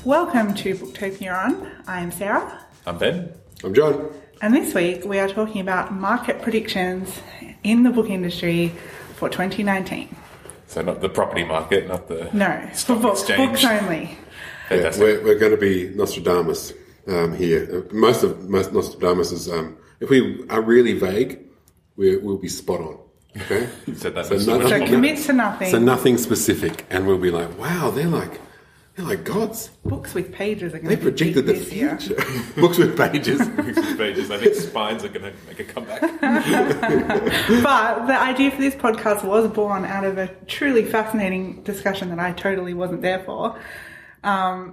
Welcome to Booktopia. I am Sarah. I'm Ben. I'm John. And this week we are talking about market predictions in the book industry for 2019. So not the property market, not the No, for books only. Yeah, we're going to be Nostradamus here. Most Nostradamus is, if we are really vague, we'll be spot on. Okay? So commit to nothing. So nothing specific, and we'll be like, wow, they're like gods. Books with pages are going They to be predicted the this year. future. Books with pages. Books with pages. I think spines are going to make a comeback. But the idea for this podcast was born out of a truly fascinating discussion that I totally wasn't there for. We kind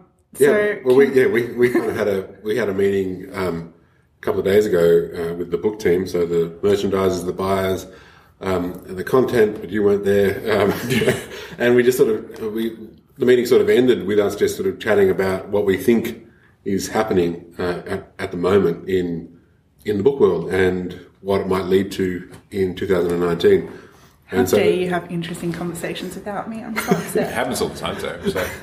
of had a meeting a couple of days ago with the book team, so the merchandisers, the buyers, and the content, but you weren't there, and we just the meeting sort of ended with us just sort of chatting about what we think is happening at the moment in the book world and what it might lead to in 2019. How dare you have interesting conversations without me? I'm so upset. It happens all the time, so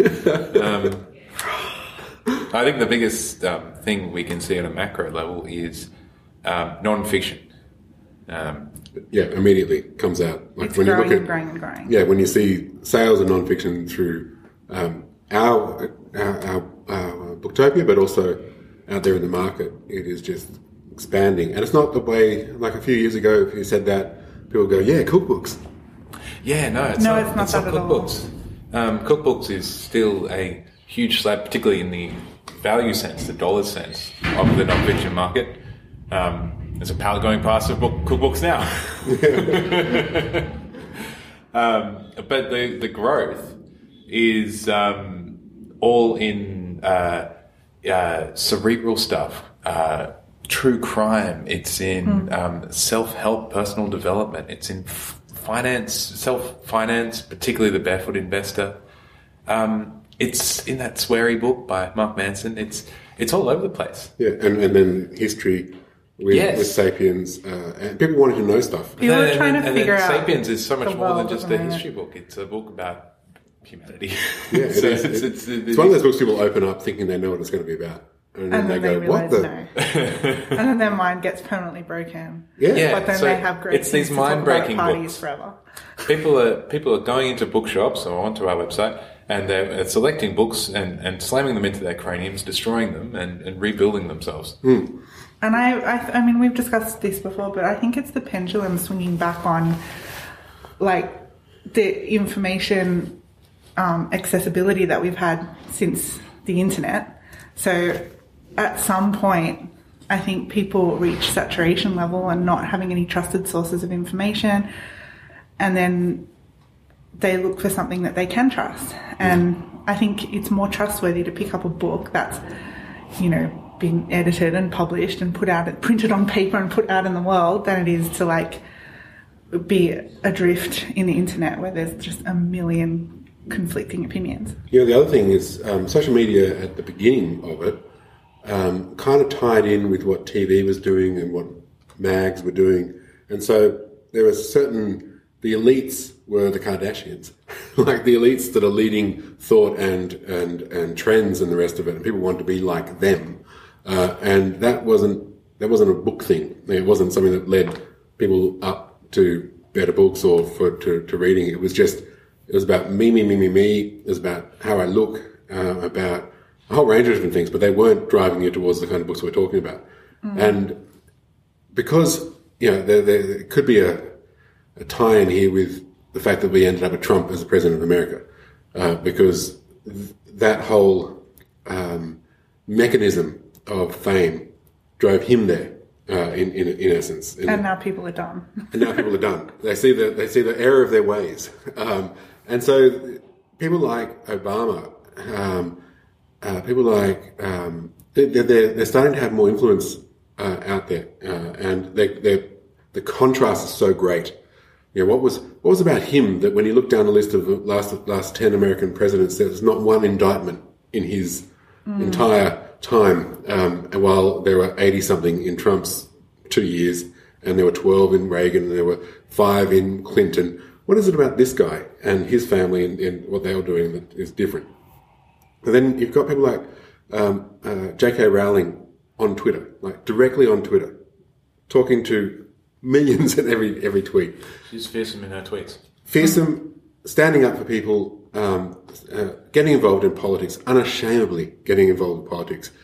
I think the biggest thing we can see on a macro level is non-fiction. Immediately comes out. Like it's growing and growing. Yeah, when you see sales of non-fiction through our Booktopia, but also out there in the market, it is just expanding. And it's not the way, like a few years ago, if you said that, people go, yeah, cookbooks. Yeah, it's not that at cookbooks. Cookbooks is still a huge slab, particularly in the value sense, the dollar sense of the non-fiction market. There's a pallet going past of cookbooks now. But the growth is all in cerebral stuff, true crime. It's in self-help, personal development. It's in finance, self-finance, particularly The Barefoot Investor. It's in that sweary book by Mark Manson. It's all over the place. Yeah, and then history with Sapiens, and people wanted to know stuff. People were trying to figure out. Sapiens is so much more than just a history book. It's a book about humanity. Yeah, it's one of those books people open up thinking they know what it's going to be about. And then they go, realize, what the? No. And then their mind gets permanently broken. Yeah. But then they have great it's these mind-breaking parties books. Forever. People are going into bookshops or onto our website and they're selecting books and slamming them into their craniums, destroying them and rebuilding themselves. And I mean, we've discussed this before, but I think it's the pendulum swinging back on, like, the information accessibility that we've had since the internet. So at some point, I think people reach saturation level and not having any trusted sources of information, and then they look for something that they can trust. And I think it's more trustworthy to pick up a book that's, been edited and published and printed on paper and put out in the world than it is to be adrift in the internet where there's just a million conflicting opinions. The other thing is social media at the beginning of it kind of tied in with what TV was doing and what mags were doing. And so there was the elites were the Kardashians, like the elites that are leading thought and trends and the rest of it, and people want to be like them. And that wasn't a book thing. It wasn't something that led people up to better books or to reading. It was about me. It was about how I look, about a whole range of different things, but they weren't driving you towards the kind of books we're talking about. And because, there could be a tie-in here with the fact that we ended up with Trump as the president of America, because that whole mechanism of fame drove him there, in essence. And now people are done. They see the error of their ways, and so people like Obama, they're starting to have more influence out there, and the contrast is so great. What was about him that when you look down the list of the last 10 American presidents, there's not one indictment in his entire time, while there were 80-something in Trump's 2 years, and there were 12 in Reagan, and there were 5 in Clinton. What is it about this guy and his family and what they were doing that is different? And then you've got people like J.K. Rowling on Twitter, like directly on Twitter, talking to millions in every tweet. She's fearsome in her tweets. Fearsome, standing up for people, getting involved in politics, unashamedly getting involved in politics.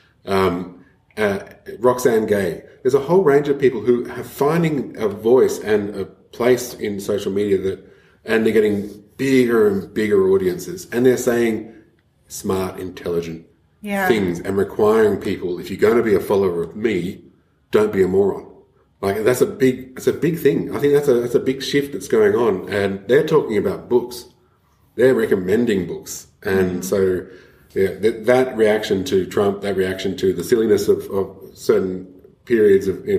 Roxane Gay. There's a whole range of people who are finding a voice and a place in social media and they're getting bigger and bigger audiences, and they're saying smart, intelligent things and requiring people, if you're going to be a follower of me, don't be a moron. Like it's a big thing. I think that's a big shift that's going on, and they're talking about books. They're recommending books, and so that reaction to Trump, that reaction to the silliness of certain periods of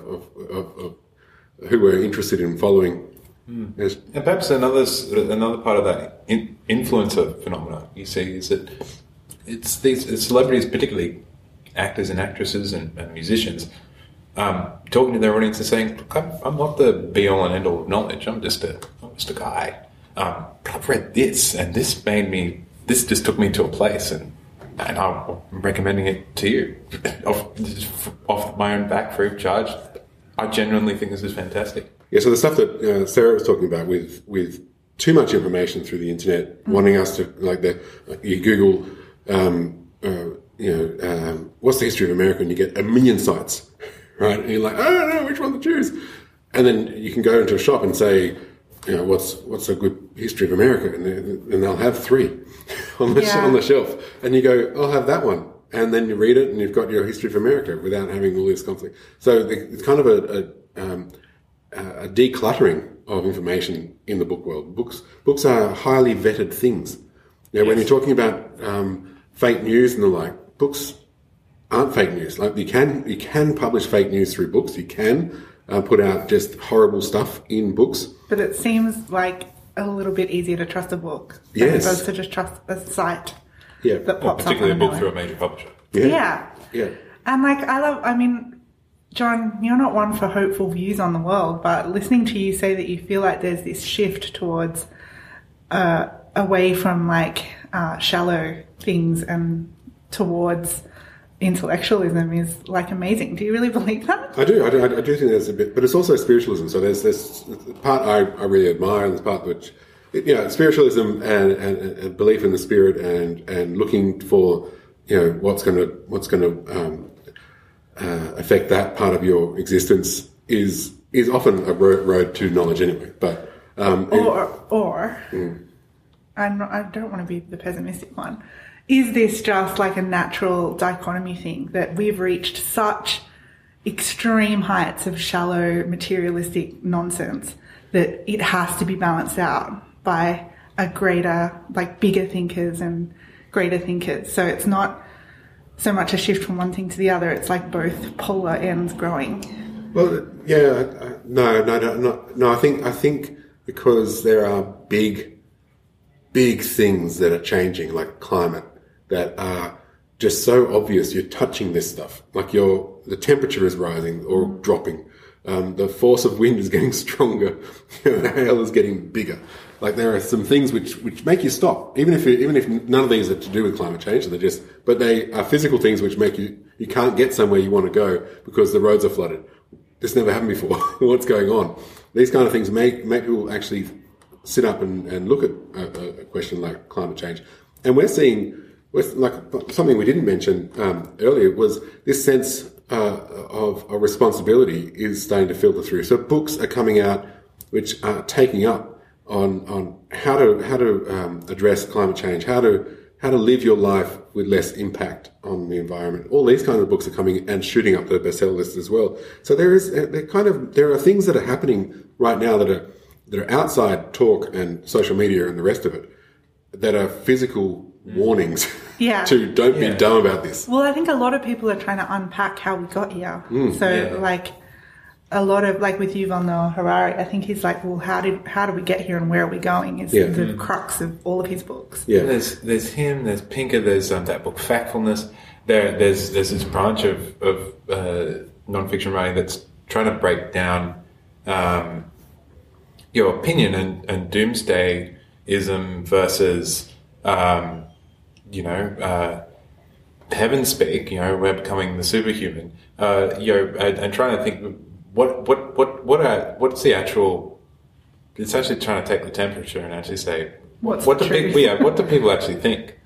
who were interested in following. And perhaps another part of that influencer phenomena you see is that it's these celebrities, particularly actors and actresses and musicians, talking to their audience and saying, "Look, I'm not the be all and end all of knowledge. I'm just a guy. But I've read this, and this just took me to a place, and I'm recommending it to you off my own back, free of charge. I genuinely think this is fantastic." Yeah, so the stuff that Sarah was talking about with too much information through the internet, wanting us to you Google, what's the history of America, and you get a million sites, right? And you're like, I don't know which one to choose, and then you can go into a shop and say, what's a good history of America, and they'll have 3 on the shelf, and you go, I'll have that one, and then you read it, and you've got your history of America without having all this conflict. So it's kind of a decluttering of information in the book world. Books are highly vetted things. When you're talking about fake news and the like, books aren't fake news. Like you can publish fake news through books. You can put out just horrible stuff in books. But it seems like a little bit easier to trust a book as opposed to just trust a site that pops up. Particularly a book through a major publisher. Yeah. And John, you're not one for hopeful views on the world, but listening to you say that you feel like there's this shift towards away from shallow things and towards intellectualism is amazing. Do you really believe that? I do. I do think there's a bit, but it's also spiritualism. So there's this part I really admire, and there's part which, spiritualism and belief in the spirit and looking for what's going to affect that part of your existence is often a road to knowledge anyway. But I don't want to be the pessimistic one. Is this just like a natural dichotomy thing that we've reached such extreme heights of shallow materialistic nonsense that it has to be balanced out by a greater, bigger thinkers and greater thinkers? So it's not so much a shift from one thing to the other. It's like both polar ends growing. Well, yeah, no. I think because there are big things that are changing, like climate, that are just so obvious. You're touching this stuff, the temperature is rising or dropping. The force of wind is getting stronger. The hail is getting bigger. There are some things which make you stop, even if none of these are to do with climate change. But they are physical things which make you can't get somewhere you want to go because the roads are flooded. This never happened before. What's going on? These kind of things make people actually sit up and look at a question like climate change. And we're seeing, something we didn't mention earlier was this sense of a responsibility is starting to filter through. So books are coming out which are taking up on how to address climate change, how to live your life with less impact on the environment. All these kinds of books are coming and shooting up the bestseller list as well. So there are things that are happening right now that are outside talk and social media and the rest of it that are physical warnings to don't be dumb about this. Well, I think a lot of people are trying to unpack how we got here. A lot of with Yuval Noah Harari, I think he's well, how do we get here and where are we going? Is the crux of all of his books. Yeah, there's him, there's Pinker, there's that book Factfulness. There's this branch of nonfiction writing that's trying to break down your opinion and doomsdayism versus heaven speak, we're becoming the superhuman, and trying to think what's the actual. It's actually trying to take the temperature and actually say what do people actually think,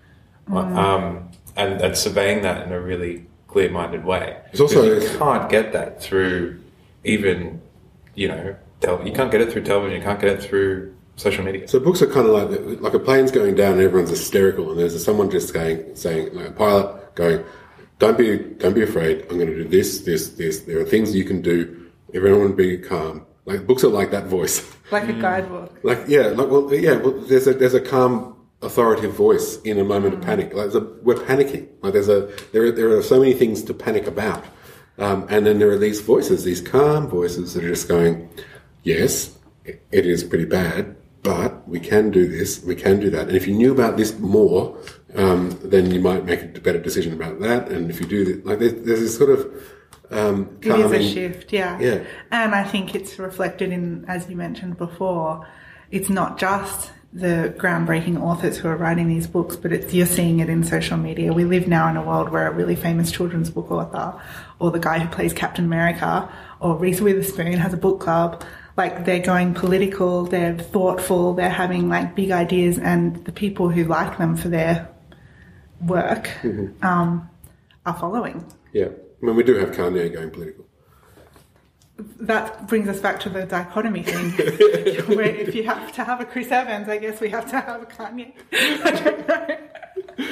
and surveying that in a really clear-minded way. It's also you can't get that through even you can't get it through television, you can't get it through social media. So books are kind of like a plane's going down and everyone's hysterical, and there's someone just saying like a pilot going, don't be afraid, I'm going to do this. There are things you can do. Everyone be calm. Like books are like that voice. Like a guidebook. There's a calm, authoritative voice in a moment of panic. Like we're panicking. Like there are so many things to panic about, and then there are these voices, these calm voices that are just going, yes, it is pretty bad, but we can do this, we can do that. And if you knew about this more, then you might make a better decision about that. And if you do this, like there's this sort of it is a shift, yeah. And I think it's reflected in, as you mentioned before, it's not just the groundbreaking authors who are writing these books, but you're seeing it in social media. We live now in a world where a really famous children's book author, or the guy who plays Captain America, or Reese Witherspoon has a book club. Like, they're going political, they're thoughtful, they're having like big ideas, and the people who like them for their work are following. Yeah. I mean, we do have Kanye going political. That brings us back to the dichotomy thing. Where if you have to have a Chris Evans, I guess we have to have a Kanye. I don't know.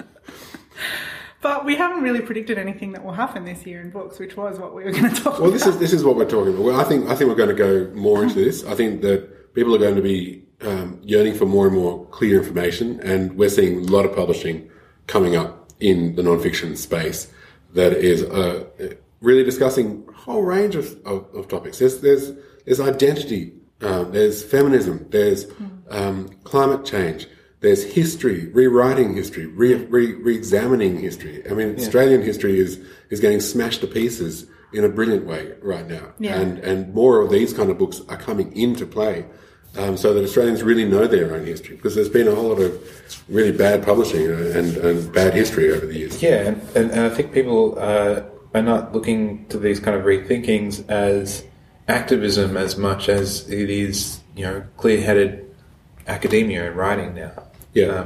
But we haven't really predicted anything that will happen this year in books, which was what we were going to talk about. Well, this is what we're talking about. Well, I think we're going to go more into this. I think that people are going to be yearning for more and more clear information, and we're seeing a lot of publishing coming up in the non-fiction space that is really discussing a whole range of topics. There's identity, there's feminism, there's climate change, there's history, rewriting history, re-examining history. I mean, Australian history is getting smashed to pieces in a brilliant way right now. Yeah. And more of these kind of books are coming into play, so that Australians really know their own history, because there's been a whole lot of really bad publishing and bad history over the years. Yeah, and I think people are not looking to these kind of rethinkings as activism as much as it is, clear-headed academia and writing now. Yeah.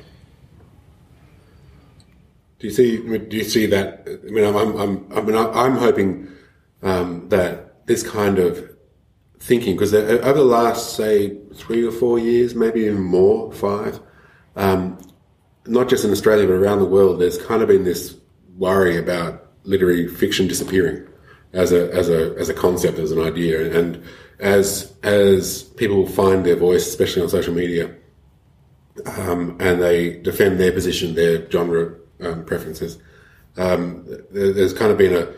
Do you see that? I mean, I'm hoping that this kind of thinking, because over the last, say, 3 or 4 years, maybe even more, 5, not just in Australia but around the world, there's kind of been this worry about literary fiction disappearing as a concept, as an idea, and as people find their voice, especially on social media, and they defend their position, their genre preferences, there's kind of been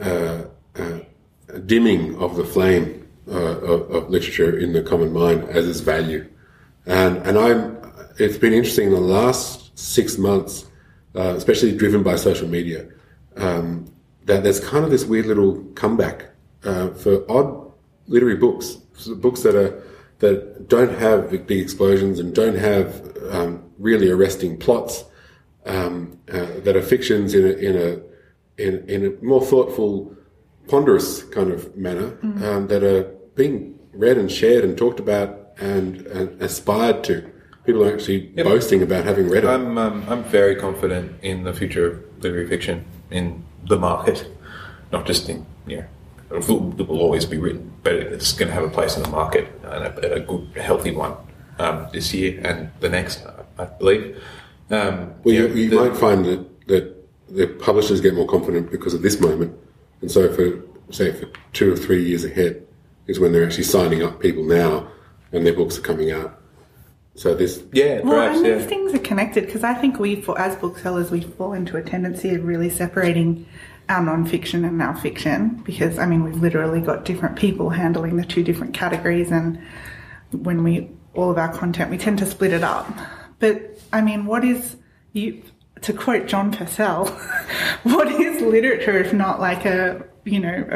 a dimming of the flame of literature in the common mind as its value, and it's been interesting in the last 6 months, especially driven by social media, that there's kind of this weird little comeback for odd literary books that don't have big explosions and don't have really arresting plots, that are fictions in a more thoughtful, ponderous kind of manner, that are being read and shared and talked about and aspired to. People are actually boasting about having read it. I'm very confident in the future of literary fiction in the market, not just in it will always be written, but it's going to have a place in the market, and a good, healthy one this year and the next, I believe. You might find that the publishers get more confident because of this moment, and so for 2 or 3 years ahead is when they're actually signing up people now, and their books are coming out. So this, these things are connected, because I think as booksellers, we fall into a tendency of really separating our non-fiction and our fiction, because we've literally got different people handling the 2 different categories, and when all of our content, we tend to split it up. But what is, to quote John Purcell, what is literature if not like a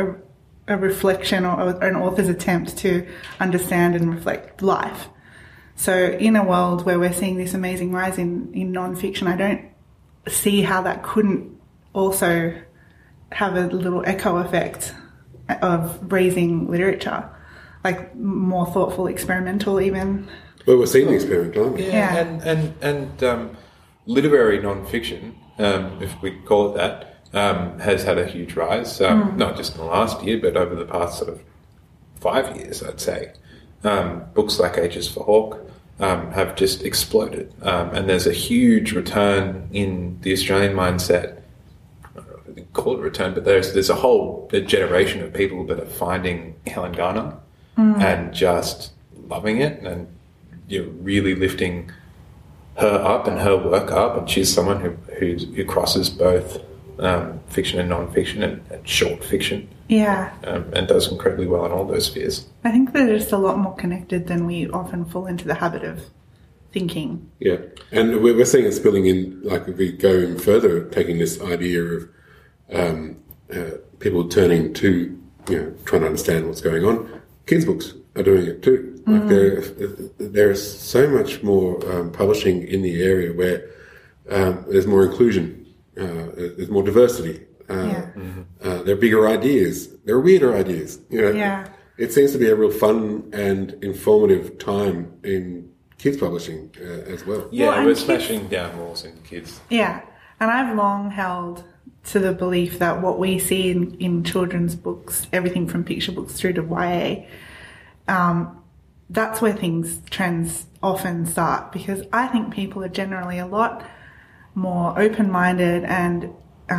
reflection or an author's attempt to understand and reflect life? So in a world where we're seeing this amazing rise in non-fiction, I don't see how that couldn't also have a little echo effect of raising literature, like more thoughtful, experimental even. Well, we're seeing the experiment, aren't we? Yeah, and literary non-fiction, if we call it that, has had a huge rise, not just in the last year, but over the past sort of 5 years, I'd say. Books like Ages for Hawke have just exploded, and there's a huge return in the Australian mindset. I don't know if we can call it a return, but there's a whole generation of people that are finding Helen Garner and just loving it, and really lifting her up and her work up. And she's someone who crosses both fiction and non-fiction and short fiction. Yeah. And does incredibly well in all those spheres. I think they're just a lot more connected than we often fall into the habit of thinking. Yeah, and we're seeing it spilling in, like if we go even further, taking this idea of people turning to, trying to understand what's going on. Kids' books are doing it too. Like there is so much more publishing in the area where there's more inclusion, there's more diversity. There are bigger ideas. There are weirder ideas. It seems to be a real fun and informative time in kids publishing as well. Yeah, Well, we're and smashing down walls in kids. Yeah, and I've long held to the belief that what we see in children's books, everything from picture books through to YA, that's where trends often start, because I think people are generally a lot more open-minded and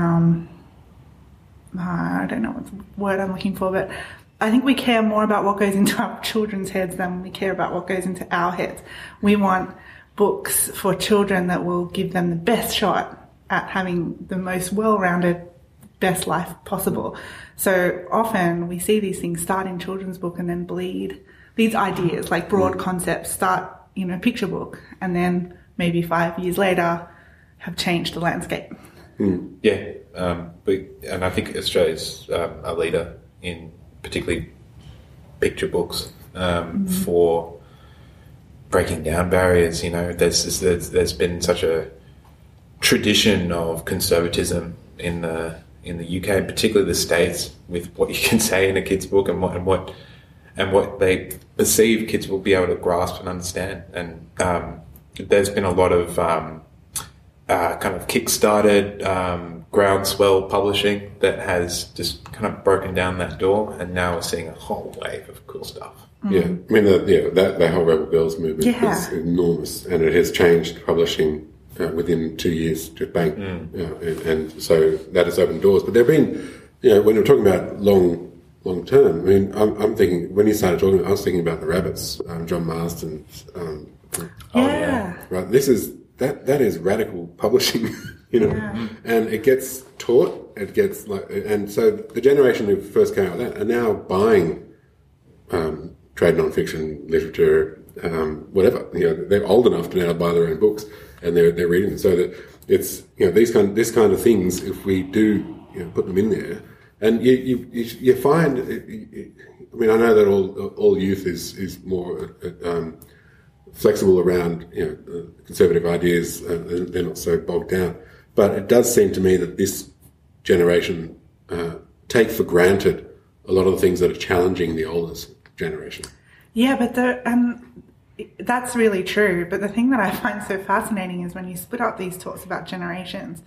I don't know what the word I'm looking for, but I think we care more about what goes into our children's heads than we care about what goes into our heads. We want books for children that will give them the best shot at having the most well-rounded, best life possible. So often we see these things start in children's book and then bleed. These ideas, like broad concepts, start in a picture book and then maybe 5 years later have changed the landscape. Yeah, and I think Australia's a leader in particularly picture books for breaking down barriers. There's been such a tradition of conservatism in the UK, particularly the States, with what you can say in a kid's book and what they perceive kids will be able to grasp and understand. And there's been a lot of kind of kick-started groundswell publishing that has just kind of broken down that door, and now we're seeing a whole wave of cool stuff. Yeah, I mean, that whole Rebel Girls movement is enormous, and it has changed publishing within 2 years, just bang. And so that has opened doors. But there have been, when we're talking about long term, I mean, I'm thinking, when you started talking, I was thinking about the Rabbits, John Marston's. Right, that is radical publishing, and it gets taught, and so the generation who first came out with that are now buying trade non-fiction literature, whatever. They're old enough to now buy their own books, and they're reading them. So that it's this kind of things. If we do put them in there, and you find, I mean, I know that all youth is more flexible around conservative ideas. They're not so bogged down, but it does seem to me that this generation take for granted a lot of the things that are challenging the older generation. Yeah, but that's really true. But the thing that I find so fascinating is when you split up these talks about generations,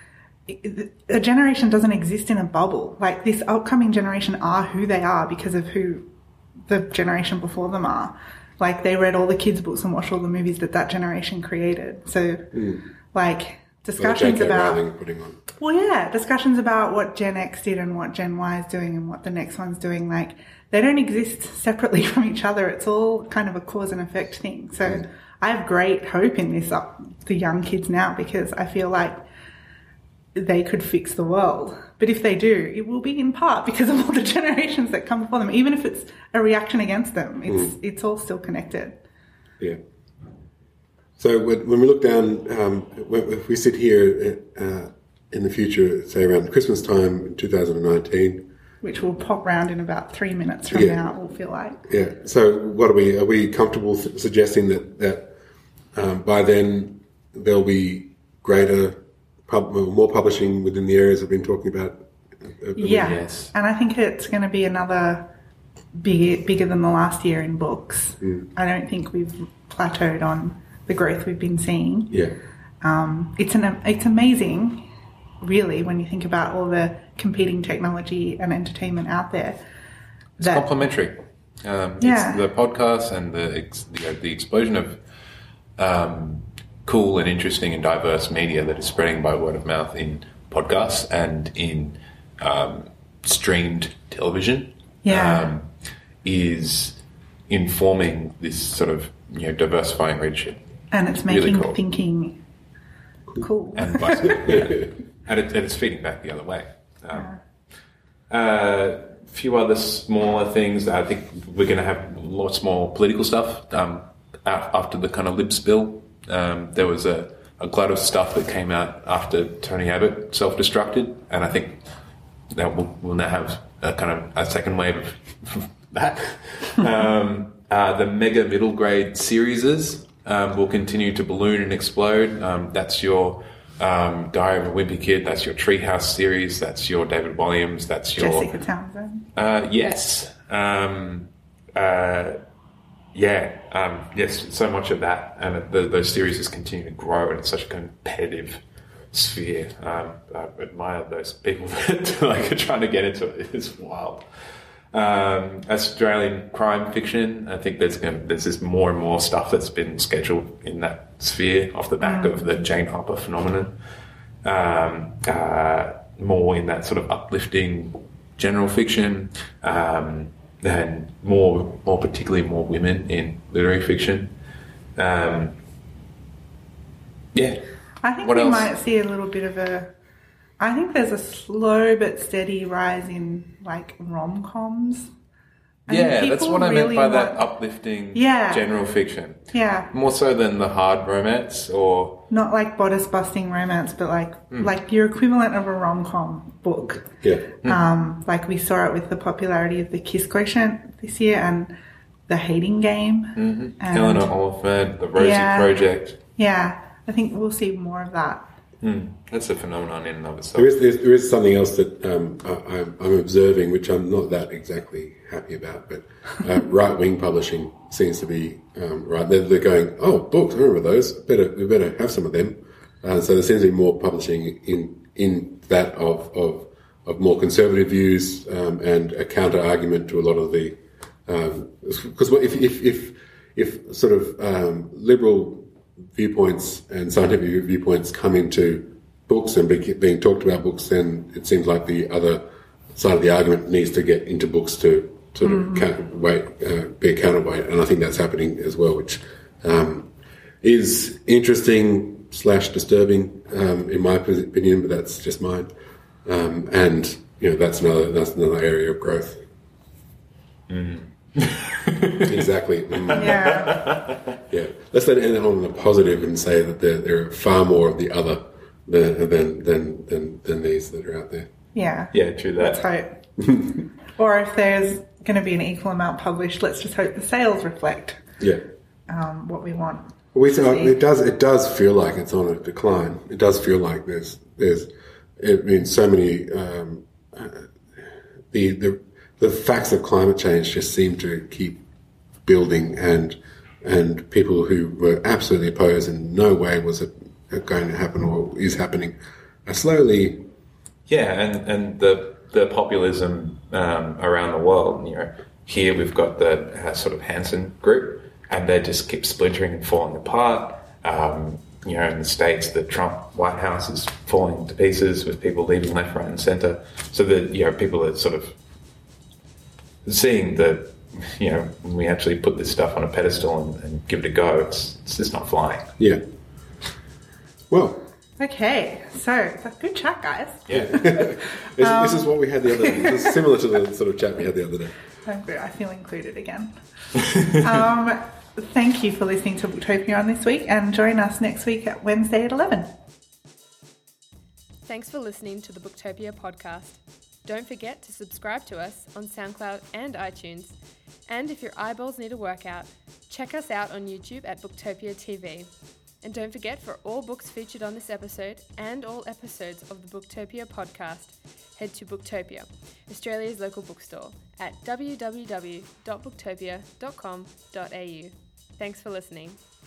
a generation doesn't exist in a bubble. Like, this upcoming generation are who they are because of who the generation before them are. Like, they read all the kids' books and watched all the movies that generation created. So, discussions about... discussions about what Gen X did and what Gen Y is doing and what the next one's doing, like, they don't exist separately from each other. It's all kind of a cause and effect thing. So I have great hope in the young kids now, because I feel like they could fix the world. But if they do, it will be in part because of all the generations that come before them. Even if it's a reaction against them, it's all still connected. Yeah. So when we look down, if we sit here in the future, say around Christmas time in 2019, which will pop round in about 3 minutes from now, it will feel like. Yeah. So what are we comfortable suggesting that by then there'll be more publishing within the areas I've been talking about? Yes. And I think it's going to be another bigger than the last year in books. I don't think we've plateaued on the growth we've been seeing. Yeah. It's amazing, really, when you think about all the competing technology and entertainment out there. It's complementary. It's the podcast and the explosion of cool and interesting and diverse media that is spreading by word of mouth in podcasts and in streamed television is informing this sort of diversifying readership. And it's making thinking cool. And vice versa. And it's feeding back the other way. A few other smaller things. I think we're going to have lots more political stuff after the kind of lib spill. There was a glut of stuff that came out after Tony Abbott self-destructed, and I think that we'll now have a kind of a second wave of that. The mega middle grade series will continue to balloon and explode. That's your Diary of a Wimpy Kid. That's your Treehouse series. That's your David Walliams. That's your Jessica Townsend. Yes. Yes, so much of that, and those series just continue to grow, and it's such a competitive sphere. I admire those people that are trying to get into it. It's wild. Australian crime fiction, I think there's just more and more stuff that's been scheduled in that sphere off the back of the Jane Harper phenomenon. More in that sort of uplifting general fiction. And more particularly more women in literary fiction. I think we might see a little bit of I think there's a slow but steady rise in rom-coms. That's what I meant by that uplifting general fiction. Yeah. More so than the hard romance or... Not like bodice-busting romance, but like your equivalent of a rom-com book. Yeah. Like we saw it with the popularity of the Kiss Quotient this year and the Hating Game. Mm-hmm. And Eleanor Oliphant, the Rosie Project. Yeah. I think we'll see more of that. That's a phenomenon in and of itself. There is something else that I'm observing, which I'm not that exactly happy about, but right-wing publishing seems to be right. They're going, books, I remember those. We better have some of them. So there seems to be more publishing in that of more conservative views and a counter-argument to a lot of the... Because if sort of liberal viewpoints and scientific viewpoints come into books and being talked about books, then it seems like the other side of the argument needs to get into books to sort of be a counterweight, and I think that's happening as well, which is interesting / disturbing in my opinion, but that's just mine. And that's another area of growth. Exactly. Yeah. Let's let it end on a positive and say that there are far more of the other than these that are out there. Yeah. Yeah, true that. Let's hope. Or if there's going to be an equal amount published, let's just hope the sales reflect what we want. It does feel like it's on a decline. It does feel like there's so many the facts of climate change just seem to keep building, and people who were absolutely opposed and no way was it going to happen or is happening are slowly... Yeah, and the populism around the world, here we've got the sort of Hanson group, and they just keep splintering and falling apart. In the States, the Trump White House is falling to pieces with people leaving left, right and centre. So that, people are sort of seeing that, when we actually put this stuff on a pedestal and give it a go, it's just not flying. Yeah. Well. Okay, so good chat, guys. Yeah. This is what we had the other day. This is similar to the sort of chat we had the other day. I feel included again. Thank you for listening to Booktopia on this week, and join us next week at Wednesday at 11. Thanks for listening to the Booktopia podcast. Don't forget to subscribe to us on SoundCloud and iTunes. And if your eyeballs need a workout, check us out on YouTube at Booktopia TV. And don't forget, for all books featured on this episode and all episodes of the Booktopia podcast, head to Booktopia, Australia's local bookstore, at www.booktopia.com.au. Thanks for listening.